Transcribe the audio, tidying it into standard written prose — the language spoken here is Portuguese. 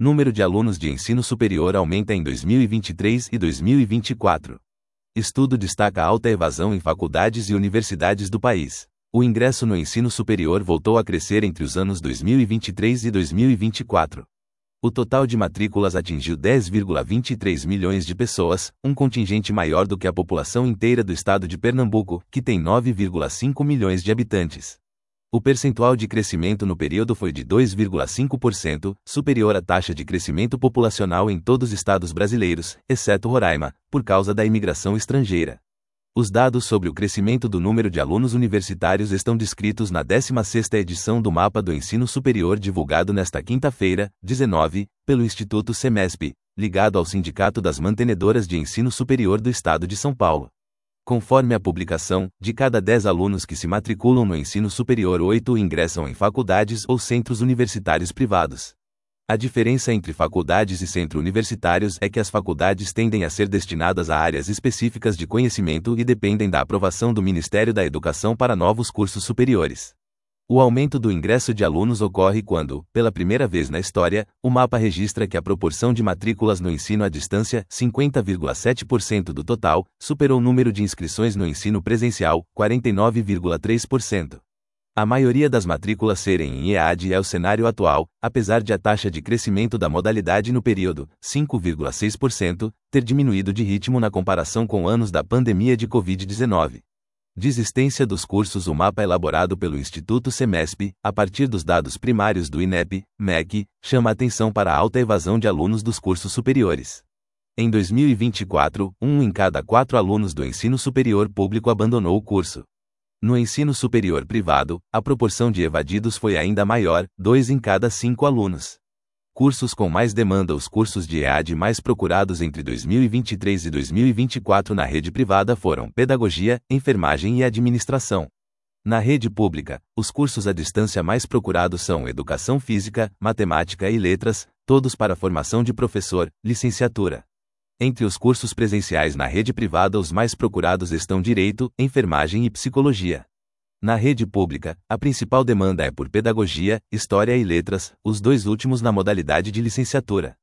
Número de alunos de ensino superior aumenta em 2023 e 2024. Estudo destaca alta evasão em faculdades e universidades do país. O ingresso no ensino superior voltou a crescer entre os anos 2023 e 2024. O total de matrículas atingiu 10,23 milhões de pessoas, um contingente maior do que a população inteira do estado de Pernambuco, que tem 9,5 milhões de habitantes. O percentual de crescimento no período foi de 2,5%, superior à taxa de crescimento populacional em todos os estados brasileiros, exceto Roraima, por causa da imigração estrangeira. Os dados sobre o crescimento do número de alunos universitários estão descritos na 16ª edição do Mapa do Ensino Superior divulgado nesta quinta-feira, 19, pelo Instituto Semesp, ligado ao Sindicato das Mantenedoras de Ensino Superior do Estado de São Paulo. Conforme a publicação, de cada 10 alunos que se matriculam no ensino superior, 8 ingressam em faculdades ou centros universitários privados. A diferença entre faculdades e centros universitários é que as faculdades tendem a ser destinadas a áreas específicas de conhecimento e dependem da aprovação do Ministério da Educação para novos cursos superiores. O aumento do ingresso de alunos ocorre quando, pela primeira vez na história, o mapa registra que a proporção de matrículas no ensino à distância, 50,7% do total, superou o número de inscrições no ensino presencial, 49,3%. A maioria das matrículas serem em EAD é o cenário atual, apesar de a taxa de crescimento da modalidade no período, 5,6%, ter diminuído de ritmo na comparação com anos da pandemia de Covid-19. Desistência dos cursos. O mapa elaborado pelo Instituto Semesp, a partir dos dados primários do INEP, MEC, chama atenção para a alta evasão de alunos dos cursos superiores. Em 2024, 1 em cada 4 alunos do ensino superior público abandonou o curso. No ensino superior privado, a proporção de evadidos foi ainda maior, 2 em cada 5 alunos. Cursos com mais demanda. Os cursos de EAD mais procurados entre 2023 e 2024 na rede privada foram Pedagogia, Enfermagem e Administração. Na rede pública, os cursos à distância mais procurados são Educação Física, Matemática e Letras, todos para formação de professor, licenciatura. Entre os cursos presenciais na rede privada, os mais procurados estão Direito, Enfermagem e Psicologia. Na rede pública, a principal demanda é por Pedagogia, História e Letras, os dois últimos na modalidade de licenciatura.